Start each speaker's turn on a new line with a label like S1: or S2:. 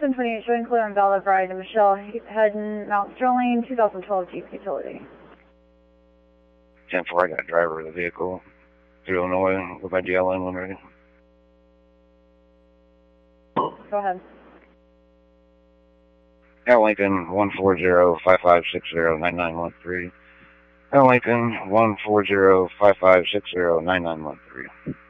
S1: 728 showing clear on Bella Bride and Michelle heading Mount Sterling, 2012 Jeep Utility.
S2: 10-4, I got a driver of the vehicle through Illinois with my DLN when ready.
S1: Go ahead.
S2: At Lincoln 140-5560-9913. At Lincoln 140-5560-9913.